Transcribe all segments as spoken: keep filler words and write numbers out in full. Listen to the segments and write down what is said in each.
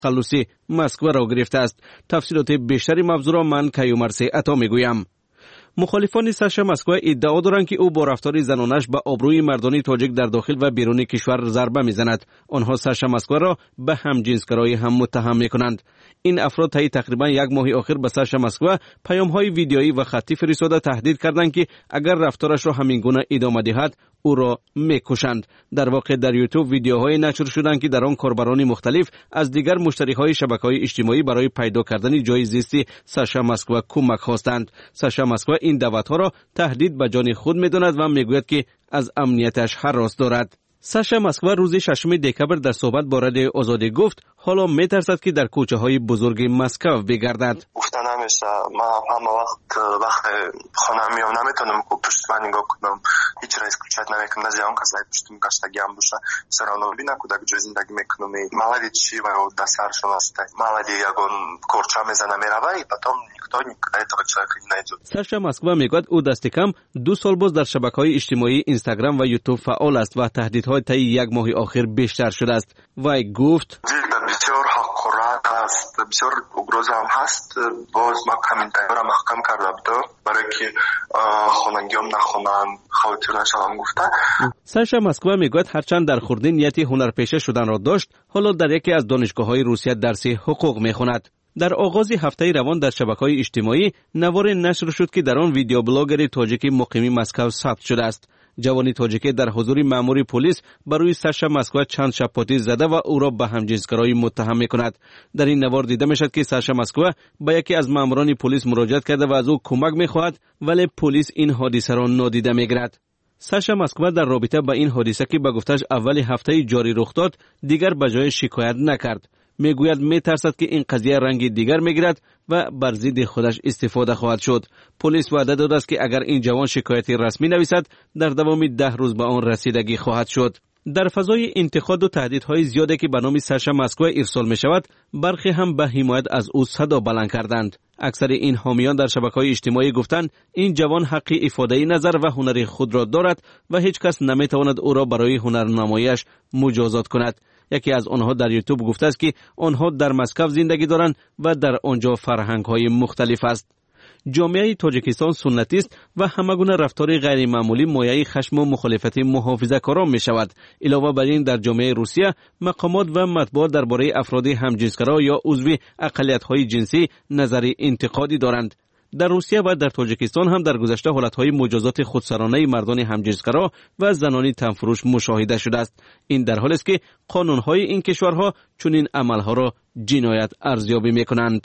تخلصی مسکو را گرفته است. تفصیلات بیشتری موضوع را من کیومرث عطا میگویم. مخالفان ساشا مسکو ادعا دارند که او با رفتار زنانش به آبروی مردان تاجیک در داخل و بیرون کشور ضربه میزند. آنها ساشا مسکو را به همجنسگرایی هم متهم میکنند. این افراد طی تقریبا یک ماه اخیر به ساشا مسکو پیام‌های ویدیویی و خطی فرستاده تهدید کردند که اگر رفتارش را همین گونه ادامه دهد او را میکشند. در واقع در یوتیوب ویدیوهای نشر شدند که در آن کاربران مختلف از دیگر مشتریهای شبکه‌های اجتماعی برای پیدا کردن جای زیستی ساشا مسکو کمک خواستند. ساشا مسکو این دعوت‌ها را تهدید به جان خود می‌داند و میگوید که از امنیتش هراس دارد. ساشا مسکو روز ششم دکبر در صحبت با رادیو آزادی گفت حالا میترسد که در کوچه‌های بزرگ مسکو بگردد. گفتن همیشه ما همه وقت وقت خانه میام نمیتونم پشت من نگاه کنم، هیچ را اسکوچت نمیکنم، даже он касается пусть гашта гамбуша все равно бина куда где زندگی میکنم. молоді چی و дасар шунастай молоді ягон корча мезана мерава и потом никто никогда этого человека не найдет. ساشا مسکو میگوید او دست کم دو سال باز در شبکه‌های اجتماعی اینستاگرام و یوتیوب فعال است و تهدیدهای طی یک ماه آخر بیشتر شده است. وی گفت بسیار حقارت است، بسیار угроза هم هست. باز ما کامنت‌ها را محکم کرده بودم برای که خوانندگیام نخوانند خاطرش هم گفته. ساشا مسکو میگوید هرچند در خردی نیت هنرپیشه شدن را داشت، حالا در یکی از دانشگاه‌های روسیه درس حقوق میخواند. در آغاز هفته روان در شبکه‌های اجتماعی نوار نشر شد که در آن ویدیو بلاگر تاجیکی مقیم مسکو ثبت شده است. جوانی تاجیکی در حضور مأمور پلیس بر روی ساشا مسکو چند شپاتی زده و او را به همجنسگرایی متهم می‌کند. در این نوار دیده می‌شد که ساشا مسکو به یکی از مأموران پلیس مراجعت کرده و از او کمک می‌خواهد، ولی پلیس این حادثه را نادیده می‌گیرد. ساشا مسکو در رابطه با این حادثه که به گفتش اول هفته جاری رخ داد دیگر به جای شکایت نکرد. میگوید میترسد که این قضیه رنگ دیگر میگیرد و بر ضد خودش استفاده خواهد شد. پلیس وعده داده است که اگر این جوان شکایتی رسمی نویسد در دوام ده روز به آن رسیدگی خواهد شد. در فضای انتقاد و تهدیدهای زیادی که به نام ساشا مسکو ارسال می شود، برخی هم به حمایت از او صدا بلند کردند. اکثر این حامیان در شبکه‌های اجتماعی گفتند این جوان حق افاده نظر و هنر خود را دارد و هیچ کس نمیتواند او را برای هنرنماییش مجازات کند. یکی از آنها در یوتیوب گفته است که آنها در مسکو زندگی دارند و در آنجا فرهنگ‌های مختلف است. جامعه تاجیکستان سنتی است و همگونه رفتار غیر معمولی مایه خشم و مخالفت محافظه‌کاران می شود. علاوه بر این در جامعه روسیه مقامات و مطبوعات درباره افراد همجنسگرا یا عضو اقلیت‌های جنسی نظر انتقادی دارند. در روسیه و در تاجیکستان هم در گذشته حالت‌های مجازات خودسرانه مردان همجنسگرا و زنان تنفروش مشاهده شده است. این در حالی است که قانون‌های این کشورها چنین عمل‌ها را جنایت ارزیابی می‌کنند.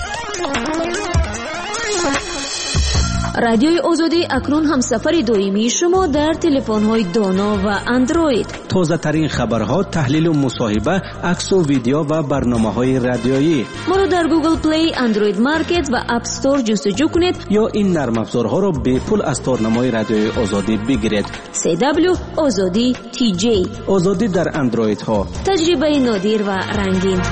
رادیوی آزادی اکنون همسفر دائمی شما در تلفن‌های دانا و اندروید. تازه ترین خبرها، تحلیل و مصاحبه، عکس و ویدیو و برنامه‌های رادیویی. ما را در گوگل پلی، اندروید مارکت و اپ استور جستجو کنید یا این نرم افزارها را به پول از تارنمای رادیوی آزادی بگیرید. سی دبلیو آزادی تی جی. آزادی در اندروید ها. تجربه نادر و رنگین.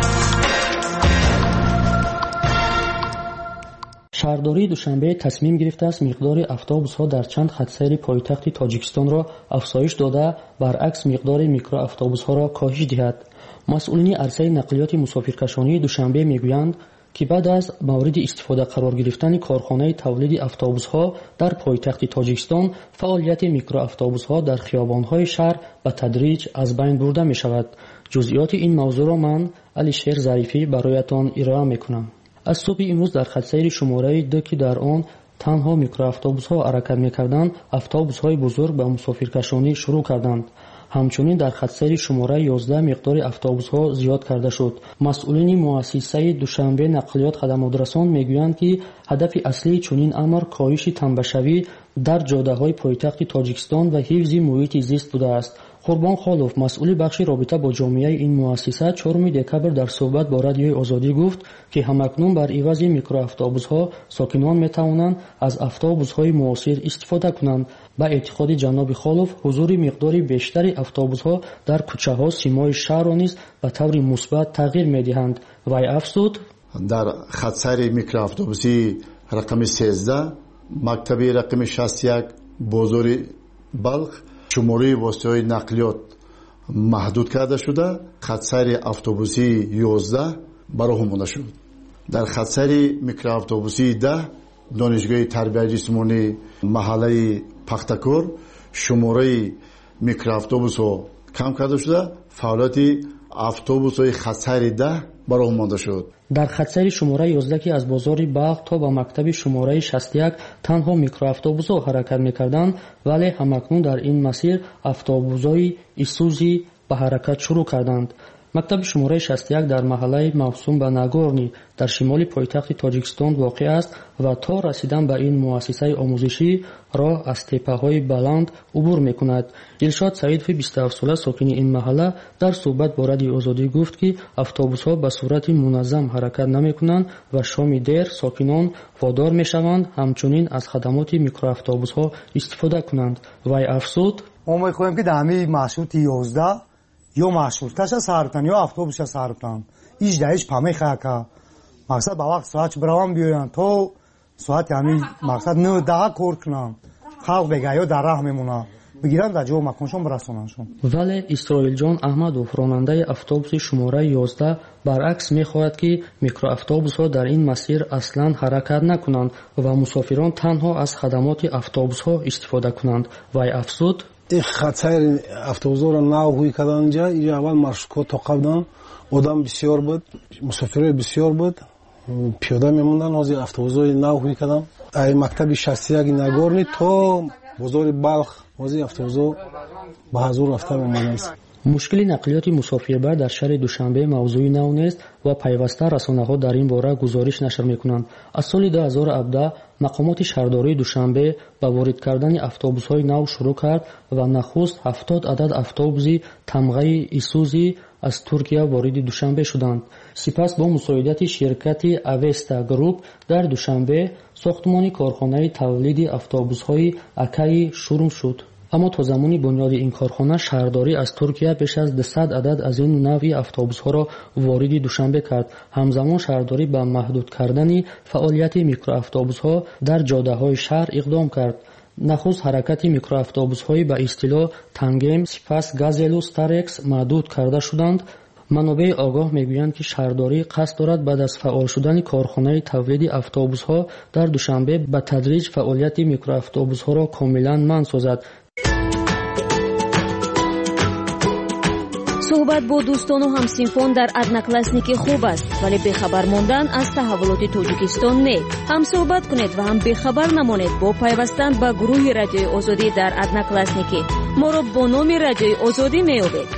شهرداری دوشنبه تصمیم گرفته است مقدار اتوبوس‌ها در چند خط‌سیر پایتخت تاجیکستان را افزایش داده، برعکس مقدار میکرو اتوبوس‌ها را کاهش دهد. مسئولین عرصه نقلیات مسافرکشانی دوشنبه میگویند که بعد از مورد استفاده قرار گرفتن کارخانه تولید اتوبوس‌ها در پایتخت تاجیکستان، فعالیت میکرو اتوبوس‌ها در خیابان‌های شهر به تدریج از بین برده می‌شود. جزئیات این موضوع را من علیشیر ظریفی برایتان ارائه می‌کنم. از صبح امروز در خط‌سیر شماره دو که در آن تنها میکرواتوبوس‌ها حرکت می‌کردند، اتوبوس‌های بزرگ به مسافرکشانی شروع کردند. همچنین در خط‌سیر شماره یازده مقدار اتوبوس‌ها زیاد کرده شد. مسئولین مؤسسه دوشنبه نقلیات خدماترسان میگویند که هدف اصلی چنین امر کاهش تنبشوی در جاده‌های پایتخت تاجیکستان و حفظ محیط زیست بوده است. قربان خالوف، مسئول بخش رابطه با جامعه این مؤسسه، چهارم دکبر در صحبت با رادیوی آزادی گفت که همکنون بر عوض میکرواتوبوس‌ها ساکنان می‌توانند از اتوبوس‌های معاصر استفاده کنند. با اعتقاد جناب خالوف، حضور مقدار بیشتری اتوبوس‌ها در کوچه‌ها سیمای شهر را نیز به طور مثبت تغییر می‌دهند. وی افزود در خط‌سیر میکرواتوبوسی رقم سیزده، مکتبی رقم شصت و یک بازار بلخ شماره واسطه‌های نقلیات محدود کرده شده. خط‌سیر اتوبوسی یازده ба роҳ омода шуд. дар хатсари микроавтобуси да донишгоҳи тарбияи ҷисмонӣ маҳаллаи пахтакор шумораи микроавтобусҳо кам карда шуда фаъолияти автобусҳои хатсари да ба роҳ омода шуд. дар хатсари шумораи ёздаҳ ки аз бозори Балх то ба мактаби шумораи шасту як танҳо микроавтобусҳо ҳаракат мекарданд, вале ҳамакнун дар ин масир автобусҳои Исузи ба ҳаракат шурӯъ карданд. мактаби шумораи шасту як дар маҳаллаи мавсум ба Нагорни дар шимоли пойтахти Тоҷикистон воқеъ аст ва то расидан ба ин муассисаи омӯзишӣ роҳ аз теппаҳои баланд убур мекунад. Илшод Саидови бисту ҳафт сола сокини ин маҳалла дар суҳбат бо Радиои Озодӣ гуфт, ки автобусҳо ба сурати муназзам ҳаракат намекунанд ва шоми дер сокинон водор мешаванд ҳамчунин аз хадамоти микроавтобусҳо истифода кунанд. Вай афзуд: мо мехоҳем ки дар ҳамаи маршрути ёздаҳ ё маршруткаша саҳр кунанд ё автобуска саҳр кунанд. ҳеҷ дар ҳеҷ памехаяка мақсад ба вақт соат бираванд биёянд то соати ҳамин мақсад нӯ даҳа кор кунанд. халқ бегаҳё дар раҳ мемонад, бигиранд дар ҷо маконшон бирасонандшон. вале Исроилҷон Аҳмадов, ронандаи автобуси шумораи ёздаҳ, баръакс мехоҳад ки микроавтобусҳо дар ин масир аслан ҳаракат накунанд ва мусофирон танҳо аз хадамоти автобусҳо истифода кунанд. Вай афзуд: این خطر افزودار ناوی کردن جا اینجا اول مرشکو تاقیدن آدم بسیار بود مسافرای بسیار بود پیاده میموندن از افزودار ناوی کردن ای مکتب شصت و یک نگورنی تا بازار بلخ از افزودار به حضور رفته میمونن. мушкили нақлиёти мусофирбар дар шаҳри Душанбе мавзӯи нав нест ва пайваста расонаҳо дар ин бора гузориш нашр мекунанд. аз соли ду ҳазору ҳабдаҳ мақомоти шаҳрдории Душанбе ба ворид кардани автобусҳои нав шурӯъ кард ва нахуст ҳафтод адад автобуси тамғаи Исузи аз Туркия вориди Душанбе шуданд. сипас бо мусоидати ширкати Авеста Груп дар Душанбе сохтмони корхонаи тавлиди автобусҳои Акаи шурм шуд. аммо то замони бунёди ин корхона шаҳрдорӣ аз Туркия беш аз дусад адад аз ин навъи автобусҳоро вориди Душанбе кард. ҳамзамон шаҳрдорӣ ба маҳдуд кардани фаъолияти микроавтобусҳо дар ҷодаҳои шаҳр иқдом кард. нахуст ҳаракати микроавтобусҳои ба истилоҳ Тангем, сипас Газелу Старекс маҳдуд карда шуданд. манобеи огоҳ мегӯянд, ки шаҳрдорӣ қасд дорад баъд аз фаъол шудани корхонаи тавлиди автобусҳо дар Душанбе ба тадриҷ фаъолияти микроавтобусҳоро комилан манъ созад. суҳбат бо дӯстону ҳамсинфон дар одноклассники хуб аст, вале бехабар мондан аз таҳввулоти Тоҷикистон не. ҳам суҳбат кунед ва ҳам бехабар намонед бо пайвастан ба гурӯҳи Радиои Озодӣ дар одноклассники. моро бо номи Радиои Озодӣ меёбед.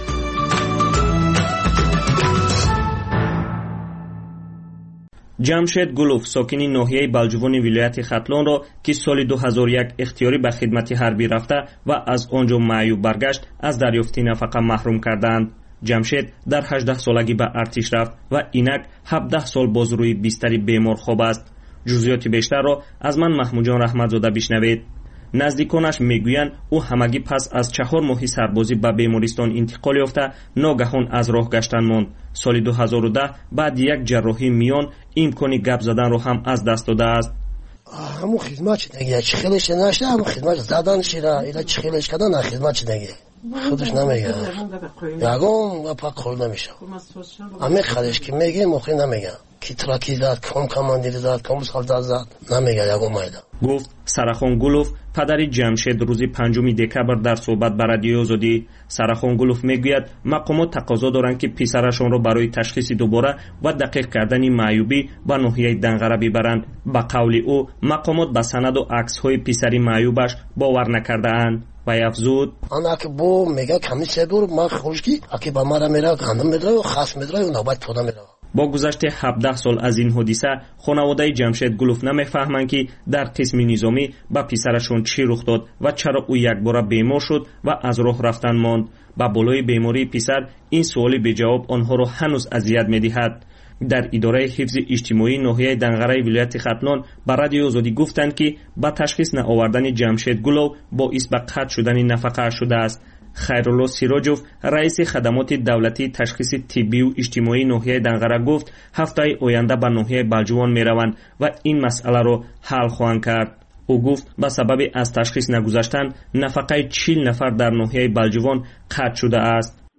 ҷамшед Гулов, сокини ноҳияи Балҷувони вилояти Хатлонро, ки соли ду ҳазору як ихтиёрӣ ба хидмати ҳарбӣ рафта ва аз он ҷо маъюб баргашт, аз дарёфти нафақа маҳрум карданд. ҷамшед дар ҳаждаҳ солагӣ ба артиш рафт ва инак ҳабдаҳ сол боз рӯи бистари бемор хоб аст. ҷузъиёти бештарро аз ман маҳмуҷон раҳматзода бишнавед. наздиконаш мегӯянд ӯ ҳамагӣ пас аз чаҳор моҳи сарбозӣ ба бемористон интиқол ёфта ногаҳон аз роҳ гаштан монд. соли ду ҳазору даҳ баъди як ҷарроҳии миён имкони гап заданро ҳам аз даст додааст. ҳамун хидмат чидаги чи хелеш нашда ҳамун хидмат задан шира ила чи хелеш кадан а хидмат чидаги худаш намега ягон гапа қол намеша ҳаме хадеш ки меге мохи намега ки траки зад ком командири зад ком солдат зад намега ягон майда гуфт Сарахон Гулов, падари Ҷамшед рӯзи панҷуми декабр дар суҳбат ба Радиои Озодӣ. Сарахон Гулов мегӯяд мақомот тақозо доранд ки писарашонро барои ташхиси дубора ва дақиқ кардани маъюбӣ ба ноҳияи Данғара бибаранд. ба қавли ӯ мақомот ба санаду аксҳои писари маъюбаш бовар накардаанд. ва афзуд: анаки бо мега комиссия бур ма хушки аки ба мара мера гандам медра хас медра навбат тода мера. бо гузашти ҳабдаҳ сол аз ин ҳодиса хонаводаи Ҷамшед Гулов намефаҳманд ки дар қисми низомӣ ба писарашон чӣ рух дод ва чаро ӯ якбора бемор шуд ва аз роҳ рафтан монд. ба болои бемории писар ин суоли беҷавоб онҳоро ҳанӯз азият медиҳад. дар идораи ҳифзи иҷтимоии ноҳияи Данғараи вилояти Хатлон ба Радиои Озодӣ гуфтанд, ки ба ташхис наовардани Ҷамшед Гулов боис ба қатъ шудани нафақааш шудааст. хайрулло Сироҷов, раиси хадамоти давлатии ташхиси тиббию иҷтимоии ноҳияи Данғара гуфт, ҳафтаи оянда ба ноҳияи Балҷувон мераванд ва ин масъаларо ҳал хоҳанд кард. ӯ гуфт ба сабаби аз ташхис нагузаштан нафақаи чил нафар дар ноҳияи Балҷувон қатъ шудааст.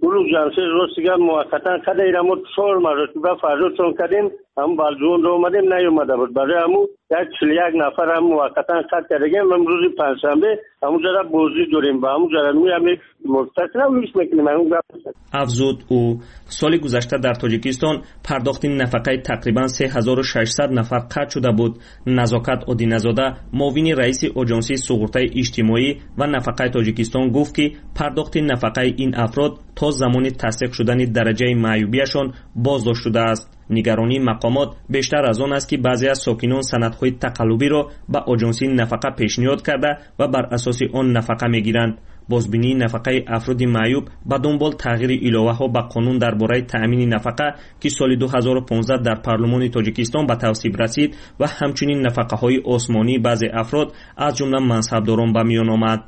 اولو جمشید روستیگر موقتا کده ایرمو چهار مرتبه با فرجو چون کردیم هم بالجون رو اومدیم نیومده بود برای همون یک چل یک نفر هم موقتا کد کردیم امروز پنجشنبه همون جرا بازی داریم با همون جرا می همین مستقل هم میش میکنیم همون گفت افزود او سال گذشته در تاجیکستان پرداخت نفقه تقریبا سه هزار و ششصد نفر قطع شده بود. نزاکت آدینه‌زاده معاون رئیس آژانس سقوط اجتماعی و نفقه تاجیکستان گفت که پرداخت نفقه این افراد تا زمان تصدیق شدن درجه معیوبیشان بازداشت شده است. نگرانی مقامات بیشتر از آن است که بعضی از ساکنان سندهای تقلبی را به آژانس نفقه پیشنهاد کرده و بر اساس آن نفقه میگیرند. بازبینی نفقه افراد معیوب به دنبال تغییر ایلاوه ها به قانون درباره تأمین نفقه که سال دو هزار و پانزده در پارلمان تاجیکستان به تصویب رسید و همچنین نفقه های آسمانی بعضی افراد از جمله منصبداران به میان آمد.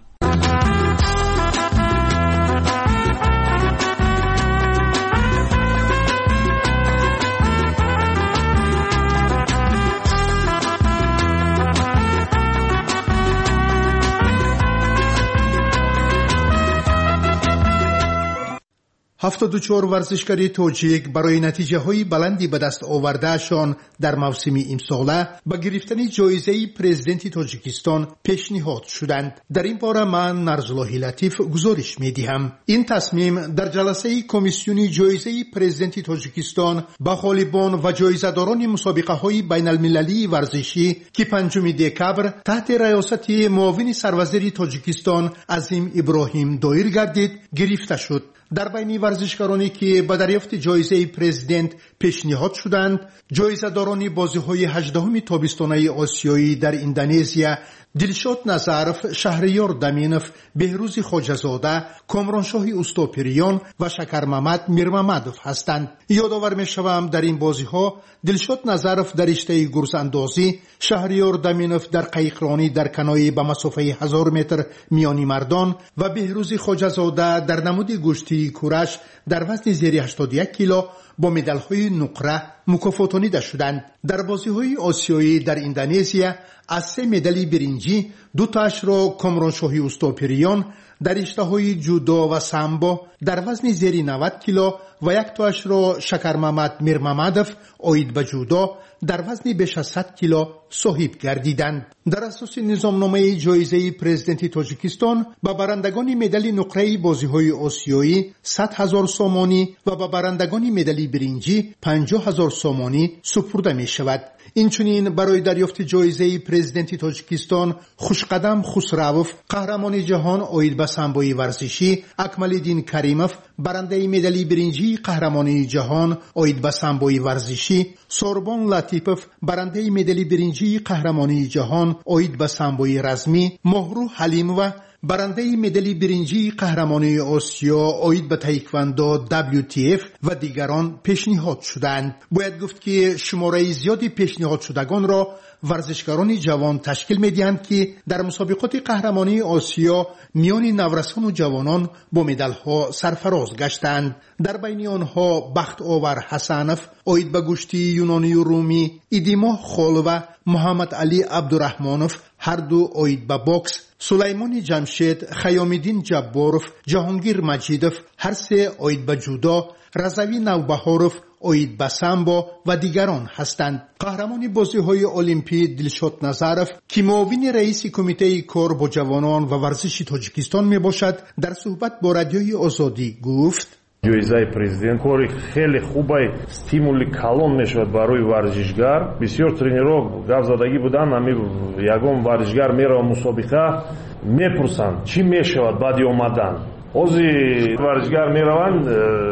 هفتاد و چهار ورزشکاری توجیک برای نتیجه های بلندی به دست آوردهشان در موسم امساله به گرفتن جایزه پرزیدنت تاجیکستان پیشنهاد شدند. در این باره من نرزالله لطیف گزارش می دهم. این تصمیم در جلسه کمیسیون جایزه پرزیدنت تاجیکستان به غالبان و جایزه‌داران مسابقه های بین المللی ورزشی که پنجم دکبر تحت ریاست معاون سروزیر تاجیکستان عظیم ابراهیم دایر گردید گرفته شد. در بین ورزشکارانی که به دریافت جایزه پرزیدنت پیشنهاد شدند، جایزه‌داران بازی‌های هجدهم تابستانه آسیایی در اندونزیا دلشاد نظرف، شهریار دمینف، بهروز خواجه‌زاده، کامرانشاه اوستاپریان و شکرمحمد میرمحمدov هستند. یادآور می‌شوم در این بازی‌ها دلشاد نظرف در رشته گرزاندازی، شهریار دمینف در قایقرانی در کنایه به مسافه هزار متر میانی مردان و بهروز خواجه‌زاده در نمود گشتی کورش در وزن زیر هشتاد و یک کیلو با مدال‌های نقره مکافاتانیده شدند. در بازی‌های آسیایی در اندونزیا از سه مدال برنجی دو تاش را کامرانشاهی اوستاپریان در رشته‌های جودو و سامبو در وزن زیر نود کیلو و یک تاش را شکرمحمد میرمحمدov عاید به جودو در وزن بیش از صد کیلو صاحب گردیدند. در اساس نظامنامه جایزه پرزیدنت تاجیکستان به برندگان مدال نقره بازی‌های آسیایی صد هزار سامانی و به برندگان مدال برنجی پنجاه هزار سامانی سپرده می شود. اینچنین برای دریافت جایزه پرزیدنت تاجیکستان خوشقدم خسروف قهرمان جهان عاید به سامبوی ورزشی، اکمالدین کریموف برنده مدال برنجی قهرمانی جهان عاید به سامبوی ورزشی، سوربان لطیفوف برنده مدال برنجی قهرمانی جهان عاید به سامبوی رزمی، مهرو حلیموف برنده مدال برنجی قهرمانی آسیا عاید به تایکواندو دبلیو تی اف و دیگران پیشنهاد شدند. باید گفت که شماره زیادی پیشنهاد شدگان را ورزشکاران جوان تشکیل می‌دهند که در مسابقات قهرمانی آسیا میان نورسان و جوانان با مدال‌ها سرفراز گشتند. در بین آنها بخت آور حسنوف عاید به گشتی یونانی و رومی، ایدیما خالو، محمد علی عبدالرحمانوف هر دو عاید به باکس، سلیمان جمشید، خیامالدین جباروف، جهانگیر مجیدوف هر سه عاید به جودو، رضوی نوبهاروف عاید به سامبو و دیگران هستند. قهرمان بازی‌های المپی دلشاد نظرف که معاون رئیس کمیته کار با جوانان و ورزش تاجیکستان میباشد در صحبت با رادیوی آزادی گفت: جایزه پرزیدنت کاری خیلی خوبه، стимули کلان میشود برای ورزشگر. بسیار ترینرها گفزدگی بودن، همی یگان ورزشگر میره مسابقه میپرسند چی میشود بعد اومدن. اوزی ورزشگر میروند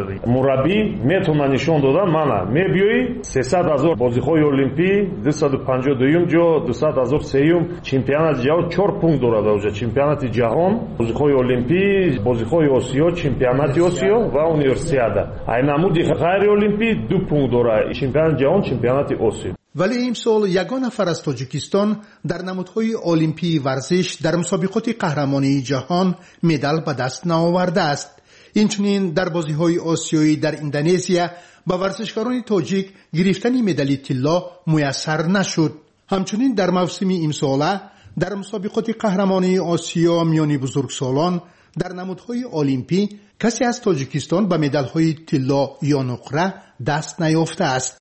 مربی میتونه نشون دادن مانا میبیوی سیصد هزار بازی‌های المپی دویست و پنجاه و دو جا دویست هزار سیوم چمپیونات جهان چهار پونکت دارد. اوجا چمپیونات جهان بازی‌های المپی بازی‌های آسیا چمپیونات آسیا و اونیورسیادا ای نمودی غیر المپی دو پونکت دارد چمپیونات جهان چمپیونات آسیا. ولی امسال یگان نفر از تاجیکستان در نمودهای المپی ورزش در مسابقات قهرمانی جهان مدال به دست نآورده است. اینچنین در بازی‌های آسیایی در اندونزیا با ورزشکاران تاجیک گرفتن مدال طلا میسر نشد. همچنین در موسم امساله در مسابقات قهرمانی آسیا میان بزرگسالان در نمودهای المپی کسی از تاجیکستان به مدال‌های طلا یا نقره دست نیافته است.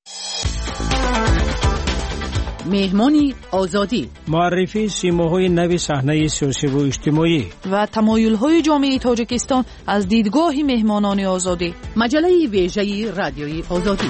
مهمانی آزادی، معرفی سیماهای نو صحنه سیاسی و اجتماعی و تمایل‌های جامعه تاجیکستان از دیدگاه مهمانان آزادی. مجله ویژه رادیوی آزادی.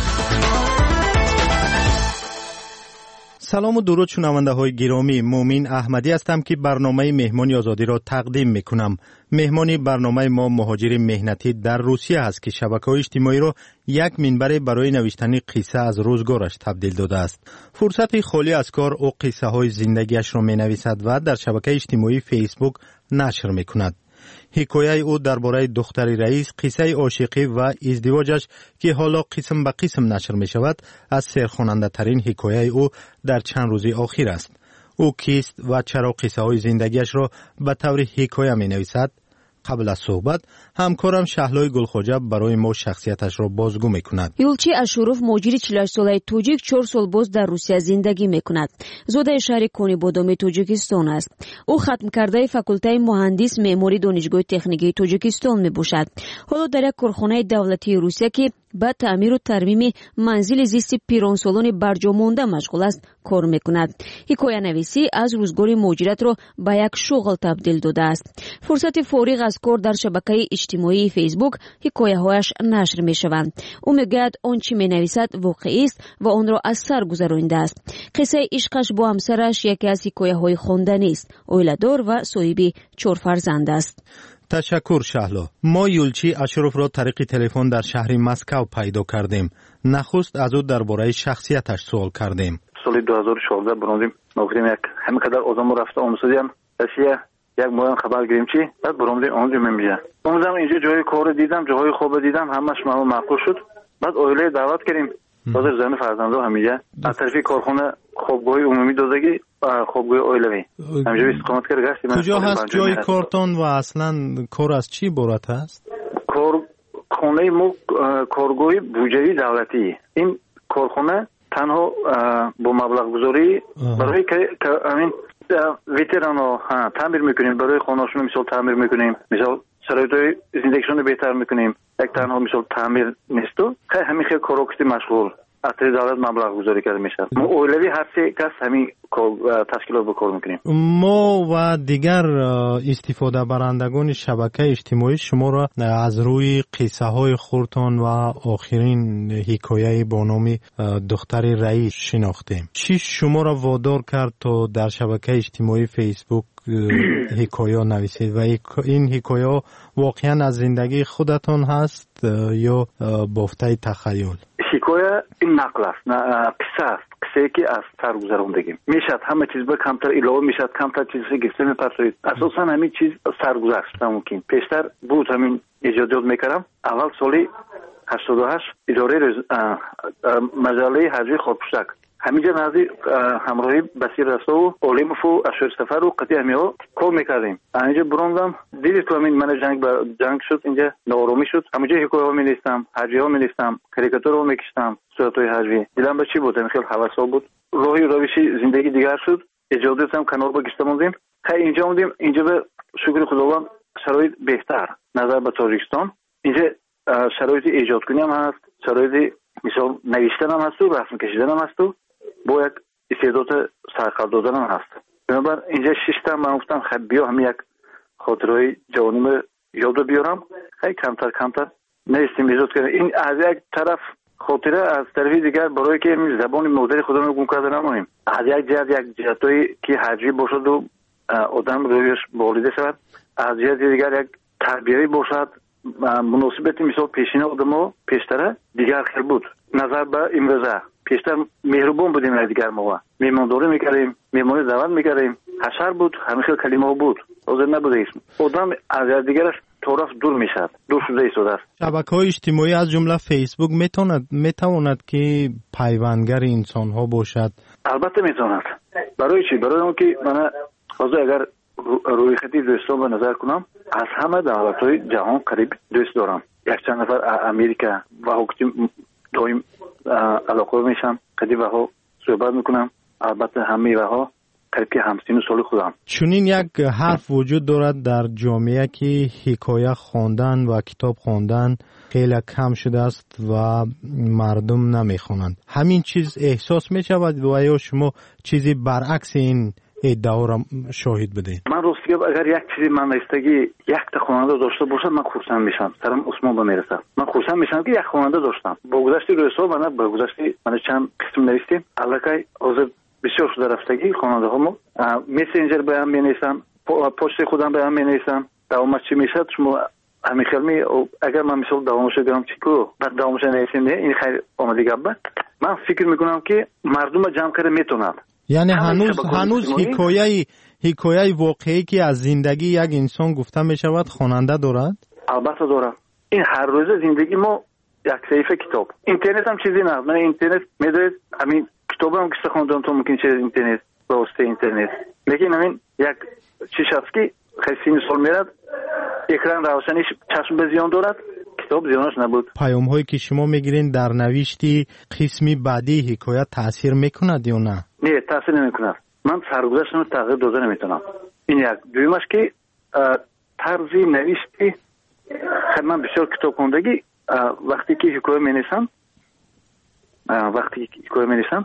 سلام و درود شنونده های گرامی، مومین احمدی هستم که برنامه مهمانی آزادی را تقدیم میکنم. مهمانی برنامه ما مهاجر مهنتی در روسیه است که شبکه‌های اجتماعی را یک منبر برای نوشتن قصه از روزگارش تبدیل داده است. فرصت خالی از کار او قصه های زندگیش را می نویسد و در شبکه اجتماعی فیسبوک نشر می کند. حکایه او درباره دختر رئیس، قصه عاشقی و ازدواجش که حالا قسم به قسم نشر می شود، از سرخواننده ترین حکایه او در چند روز اخیر است. او کیست و چرا قصه های زندگیش را به طور حکایه می نویسد؟ قبل از صحبت همکارم شهلای گلخوجه برای ما شخصیتش را بازگو می کند. یولچی اشوروف مهاجر چهل و هشت ساله توجیک چهار سال باز در روسیه زندگی می کند. زاده شهر کنی-بادامی توجیکستان است. او ختم کرده فاکولته مهندس معماری دانشگاه تکنیکی توجیکستان می باشد. حالا در یک کارخانه دولتی روسیه که با تعمیر و ترمیم منزل زیست پیرانسالان برجا مانده مشغول است کار میکند. حکایه نویسی از روزگار مهاجرت را به یک شغل تبدیل داده است. فرصت فارغ از کار در شبکه اجتماعی فیسبوک حکایه هایش نشر می شوند. او میگوید آنچه می نویسد واقعی است و آن را از سر گذرانده است. قصه عشقش با همسرش یکی از حکایه های خواندنی است. اویله‌دار و صاحب چهار فرزند است. تشکر شهلا. ما یولچی اشرف را طریق تلفن در شهر مسکو پیدا کردیم. نخست از او درباره شخصیتش سوال کردیم. سال دو هزار و چهارده برآمدیم. نوکریم یک همینقدر آدم رفته آموزیدیم. اسیه یک ماه خبر گرفتیم چی؟ بعد برآمدیم اونجا میمیره. اونجا اینجا جای کار دیدم، جای خوب دیدم، همش معلوم معقول شد. بعد اویله دعوت کردیم. حاضر زن فرزندو همیشه از طرف کارخانه خوابگاه عمومی دادگی خوابگاه اویلوی همینجا استقامت کرده گشتیم. کجا هست جای کارتون و اصلا کار از چی عبارت است؟ کارخانه ما کارگاه بودجه دولتی. این کارخانه تنها با مبلغ گذاری برای که همین ویترانو تعمیر میکنیم، برای خانه‌شون مثال تعمیر میکنیم، مثال شرایط زندگیشون بهتر میکنیم. یک تنها مثال تعمیر نیست و خیلی همین خیلی کاراکتی مشغول از طریق دولت مبلغ گذاری کرده میشه. ما اولوی هر سه کس همین تشکیلات به کار میکنیم. ما و دیگر استفاده برندگان شبکه اجتماعی شما را از روی قصه های خورتان و آخرین حکایه با نام دختر رئیس شناختیم. چی شما را وادار کرد تا در شبکه اجتماعی فیسبوک حکایه نویسید و این حکایه واقعا از زندگی خودتان هست یا بافته تخیل؟ حکایه این نقل است، قصه است، قصه که از سر گذراندگی میشد. همه چیز به کمتر علاوه میشد، کمتر چیزی گفته میپرسید. اساسا همین چیز سرگذشت ممکن. پیشتر بود همین ایجادات میکردم. اول سالی هشتاد و هشت اداره مجله حجی خودپوشک همینجا نزدیک همراهی بسیر رسا و اولیموف و اشور سفر و قطعی همیا کار میکردیم. اینجا براندم دیدید که همین من جنگ با جنگ شد، اینجا نارامی شد. همینجا حکایه ها می‌نویسم، حجی ها می‌نویسم، کاریکاتور ها می‌کشتم، صورت‌های حجی. دیدم به چی بود؟ خیلی هوسا بود. راهی روشی زندگی دیگر شد. اجازه هم کنار با گشتم موندیم. خیلی اینجا موندیم. اینجا به شکر خداوند شرایط بهتر نظر به تاجیکستان. اینجا شرایط ایجاد کنی هم هست، شرایط مثال نوشتن هم هست و رسم کشیدن هم هست و با یک استعداد سرقل دادن هم هست. بنابر اینجا شش تا من گفتم خیلی بیا هم یک خاطرهای جوانیم یاد بیارم. خیلی کمتر کمتر نیستیم ایجاد کردن. این از یک طرف خاطره، از طرف دیگر برای که زبان مادری خودمون گم کرده نمونیم. از یک جهت یک جهتایی که حجی باشد و آدم رویش بالیده شود، از جهت دیگر یک تربیتی باشد، مناسبت مثال پیشین آدم‌ها پیشتره دیگر خیلی بود. نظر به امروزه پیشتر مهربان بودیم، دیگر ما میمانداری میکردیم، میمانی دعوت میکردیم. حشر بود، همین خیلی کلمه ها بود. حاضر نبوده اسم آدم از دیگرش طرف دور میشد، دور شده ایستاده است. شبکه‌های اجتماعی از جمله فیسبوک میتواند میتواند که پیوندگر انسان ها باشد؟ البته میتواند. برای چی؟ برای اون که من حاضر اگر روی خطی دوستان به نظر کنم، از همه دولت‌های جهان قریب دوست دارم. یک چند نفر امریکا و حکومت دائم علاقه میشم، قدی و ها صحبت میکنم. البته همه و ها قریب که همسین سال خودم. چونین یک حرف وجود دارد در جامعه که حکایه خواندن و کتاب خواندن خیلی کم شده است و مردم نمیخوانند. همین چیز احساس میشود و یا شما چیزی برعکس این ادعا را شاهد بده؟ من راستی اگر یک چیزی من استگی یک تا خواننده داشته باشم من خرسند میشم، سرم عثمان به میرسه. من خرسند میشم که یک خواننده داشتم. با گذشت روزها من با گذشت من چند قسم نوشتیم الکی حاضر بسیار شده رفتگی خواننده ها مسنجر بیان مینویسم، پشت خودم بیان مینویسم. دوامش چی میشد شما همین خیلی اگر من مثال دوامش گرم چی کو بعد دوامش نویسیم نه این خیلی آمده گفت. من فکر میکنم که مردم جمع کرده میتونن. یعنی هنوز هنوز حکایه حکایه واقعی که از زندگی یک انسان گفته می شود خواننده دارد؟ البته دارد. این هر روز زندگی ما یک صفحه کتاب. اینترنت هم چیزی نه. من اینترنت میدونید همین کتابم که خوندم تو ممکن چه اینترنت به واسطه اینترنت. لیکن همین یک چیز است که خیلی سال میرد اکران روشنیش چشم به زیان دارد. کتاب زیانش نبود. پیام هایی که شما میگیرین در نوشتی قسمی بعدی حکایت تاثیر میکند یا نه؟ نه تاثیر نمیکند. من سرگذشتم تغییر داده نمیتونم. این یک دویمش که طرز نوشتی خیلی من بسیار کتاب خوندگی وقتی که حکایت مینویسم وقتی که حکایت مینویسم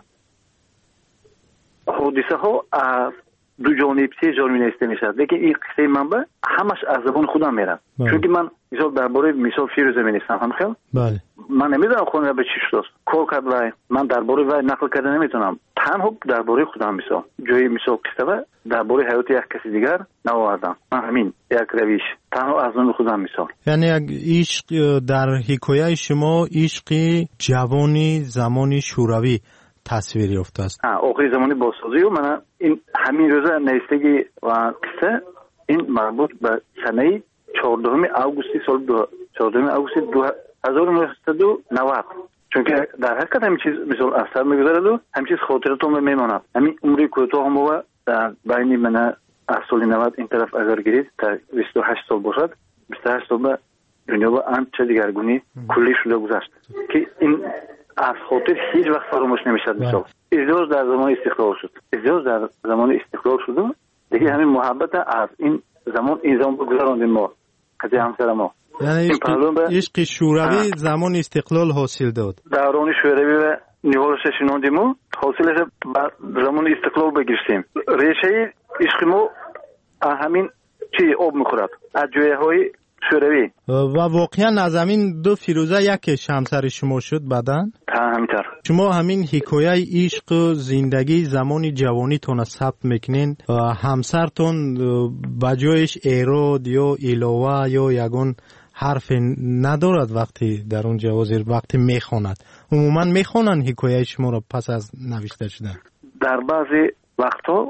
حادثه ها دو جانب سه جانب نوشته میشد. لیکن این قصه منبع همش از زبان خودم میرم. چون که من مثال درباره مثال فیروزه مینویسم هم خیلی بله من نمیدونم خونه به چی شد کار کرد و من درباره وای نقل کرده نمیتونم. تنها درباره خودم مثال جای مثال قصه و درباره حیات یک کسی دیگر نآوردم. من همین یک روش تنها از نظر خودم مثال. یعنی یک عشق در حکایه شما عشق جوانی زمانی شوروی تصویر یافته است. آخری زمانی بازسازی و من این همین روزه نوشتگی و قصه این مربوط به سنه چهاردهم آگوست سال چهاردهم آگوست دو هزار و نهصد و نود. چون که در حقیقت همین چیز مثل اثر میگذارد و همین چیز خاطراتم میماند. همین عمری کوتاه هم و بین من از سال نود این طرف اگر گیرید تا بیست و هشت سال باشد بیست و هشت سال به دنیا با آنچه دیگرگونی کلی شده گذشت که این از خاطر هیچ وقت فراموش نمیشد. مثال ازدواج در زمان استقلال شد. ازدواج در زمان استقلال شد و دیگه همین محبت از این زمان این زمان بگذراندیم ما قضیه همسر ما. یعنی عشق شوروی زمان استقلال حاصل داد. دوران شوروی و نیول ششناندیم و حاصلش زمان استقلال بگیریم. ریشه عشق ما همین چی آب میخورد از جویه های شوروی. و واقعا از همین دو فیروزه یکش همسر شما شد بعدن؟ همینطور. شما همین حکایه عشق زندگی زمانی جوانی تون ثبت میکنین و همسرتون بجایش ایراد یا علاوه یا یگون حرف ندارد وقتی در اون جوازیر وقتی میخواند عموما میخوانن حکایه شما را پس از نوشته شدن؟ در بعضی وقتا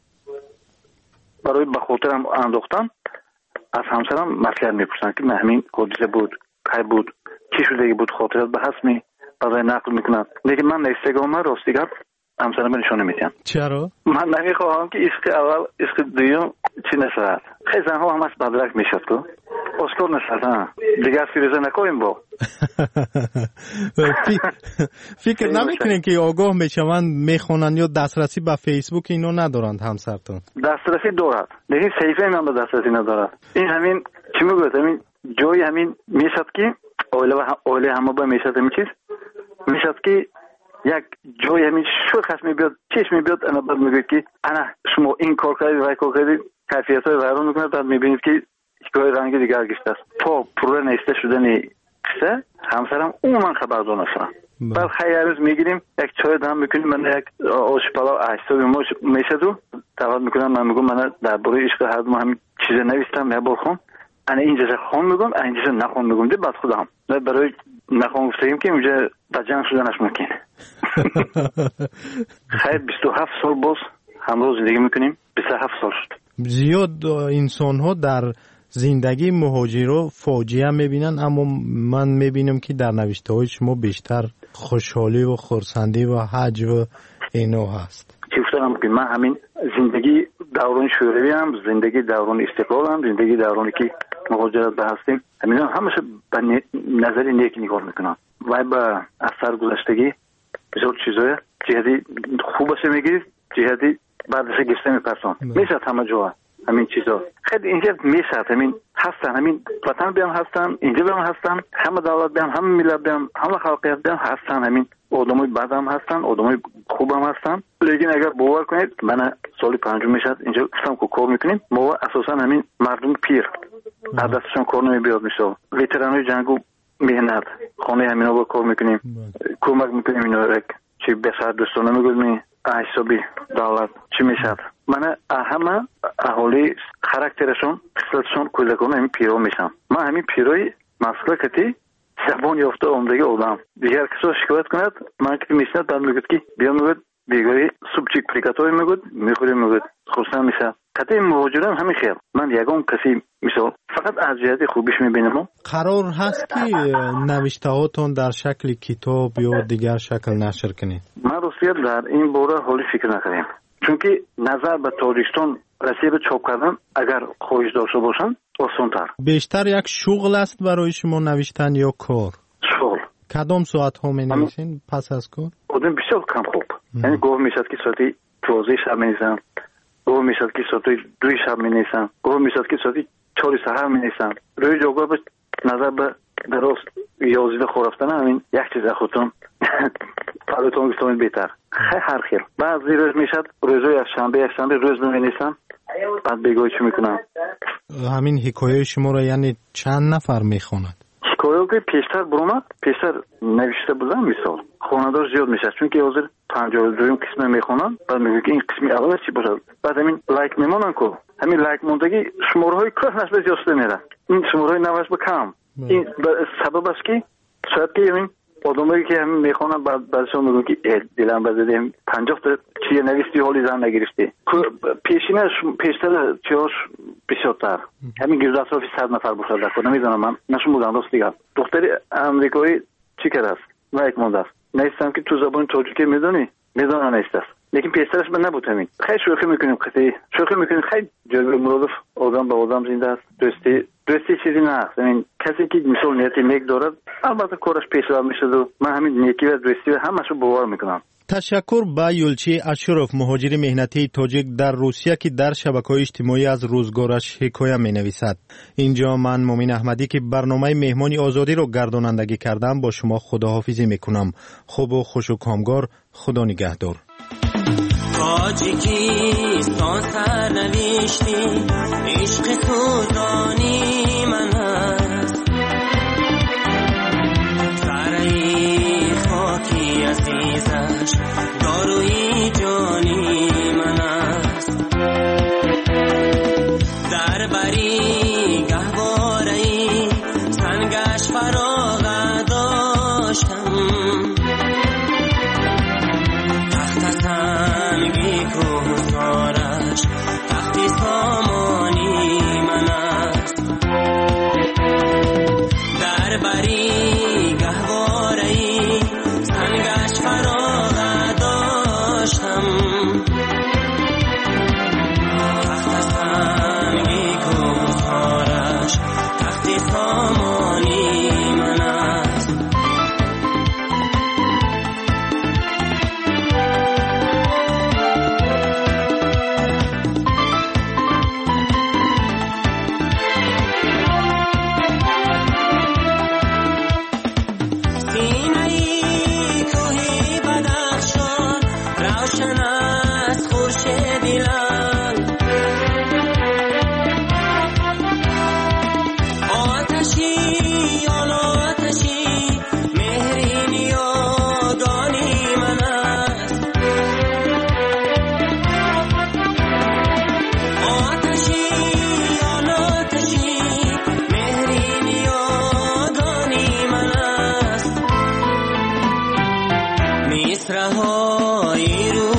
برای به خاطرم انداختن از همسرم مطلب میپرسن که نه همین حادثه بود کی بود چی شده بود خاطرات به حسمی برای نقل میکنن. لیکن من نستگام راستیگر همسرم نشون نمیدم. چرا؟ من نمیخواهم که عشق اول عشق دوم چی نشود. خیلی زنها هم از بدرک میشد که اسکار نشد دیگر فیروزه نکنیم با فکر نمیکنین که آگاه میشوند میخونن یا دسترسی به فیسبوک اینو ندارند همسرتون؟ دسترسی دارد لیکن صحیفه من به دسترسی ندارد. این همین چی میگوید همین جای همین میشد که اوله و اوله همه با میشد همین چیز میشد که یک جای همین شو خشم بیاد چیش میبیاد انا بعد میگه که انا شما این کار کردید و کار کردید کیفیت های ویران میکنه بعد میبینید که حکایه رنگ دیگر گشته است. تا پروژه نوشته شدن قصه همسرم اون من خبردار نشدم. بعد خیلی روز میگیریم یک چای دم میکنیم من یک آش پلاو اشتباه موش میشد و دعوت میکنم من میگم من درباره عشق هر دو هم چیز نوشتم نه برخون انا اینجا خون میگم اینجا نخون میگم ده بعد خودم نه برای نخون گفتیم که اینجا بجنگ شدنش ممکن. خیلی بیست و هفت سال باز همراه زندگی میکنیم. بیست و هفت سال شد. زیاد انسان ها در زندگی مهاجرا فاجعه میبینن اما من میبینم که در نوشته های شما بیشتر خوشحالی و خرسندی و حج و اینا هست. چی گفتم که من همین زندگی دوران شوروی هم زندگی دوران استقلال هم زندگی دورانی که مهاجرت به هستیم همین هم همشه به نظری نیک نگاه میکنم و به اثر گذشتگی بسیار چیزای جهتی خوبش میگیرید جهتی بعدش گشته میپرسن میشه همه جا همین چیزا خیلی اینجا میشه همین هستن همین وطن بیام هستن اینجا بیام هستن همه دولت بیام همه ملت بیام همه خلقیت بیام هستن همین آدمای بد هم هستن آدمای خوب هم هستن لیکن اگر باور کنید من سال پنجم میشد اینجا گفتم که کار میکنیم ما اساسا همین مردم پیر از دستشون کار نمیاد میشه وترانای جنگو مهنت خانه همینا با کار میکنیم کمک میکنیم اینا را چی بسر دوستانه میگوزمی حسابی دولت چی میشد من همه اهالی خراکترشون خصلتشون کودکان همین پیرو میشن من همین پیروی مسئله کتی زبان یافته عمدگی آدم دیگر کسا شکایت کند من که میشند بعد میگوید که بیا میگوید دیگری سوپچیک پریکاتوی میگوید میخوریم میگوید خورسن میشه کتی مهاجران همین خیل من یکم کسی مثال فقط از جهت خوبیش میبینم قرار هست که نوشته هاتون در شکل کتاب یا دیگر شکل نشر کنید من روسیه در این باره حالی فکر نکردیم چون که نظر به تاجیکستان رسیه به چاپ کردن اگر خواهش داشته باشن آسان‌تر بیشتر یک شغل است برای شما نوشتن یا کار شغل کدام ساعت ها می نویسین پس از کار آدم بسیار کم خوب یعنی گوه میشد که ساعتی دوازده شب می نویسن گوه میشد که ساعتی دوی شب می نویسن گوه میشد که ساعتی چهار سحر می نویسن روی جاگاه به نظر به دراز یازده خورفتن همین یک چیز خودتون پلوتون گفتمید بهتر هر خیل بعضی روز میشد روزای از شنبه یک شنبه روز می نویسن بعد بگوی چی میکنم همین حکایه شما را یعنی چند نفر میخواند حکایه که پیشتر برومد پیشتر نوشته بودن مثال خواندار زیاد میشه چون که حاضر پنجاه و دوم قسم میخونن بعد میگه که این قسمی اول چی باشه بعد همین لایک میمونن کو همین لایک موندگی شماره های کلاس نسبت زیاد میره این شماره های نوش به کم این سبب است که شاید که همین آدمایی که همین میخونن بعد بعدشون میگن که دلم بزدیم پنجاه تا چیه نویستی حالی زن نگرفتی پیشینش پیشتر چهارش بسیارتر همین گرد اطرافی صد نفر باشد در کنم نمیدونم من نشون بودم راست دیگه دختری امریکایی چی کرده است لایک مونده است نیستم که تو زبان تاجیکی میدونی میدونم نیست است لیکن پیشترش من نبود همین خیلی شوخی میکنیم خیلی شوخی میکنیم خیلی جلوی مرادف آدم با آدم زنده است دوستی دوستی چیزی نه است همین کسی که مثال نیتی نیک دارد البته کارش پیش رفت میشه و من همین نیکی و دوستی و همشو باور میکنم تشکر به یولچی اشرف مهاجر مهنتی تاجیک در روسیه که در شبکه‌های اجتماعی از روزگارش حکایه می‌نویسد. اینجا من مومین احمدی که برنامه مهمانی آزادی رو گردانندگی کردم با شما خداحافظی میکنم. خوب و خوش و کامگار. خدا نگهدار. تاجیکستان سرنوشتی عشق سوزانی من است سرای خاکی عزیزش داروی جانی من است در بری گهواره‌ای سنگش فراغ داشتم تختی سامانی من است در بری گهواره‌ای سنگش فراغ داشتم تخت سنگی کوسارش تختی سامانی من است رهایی رو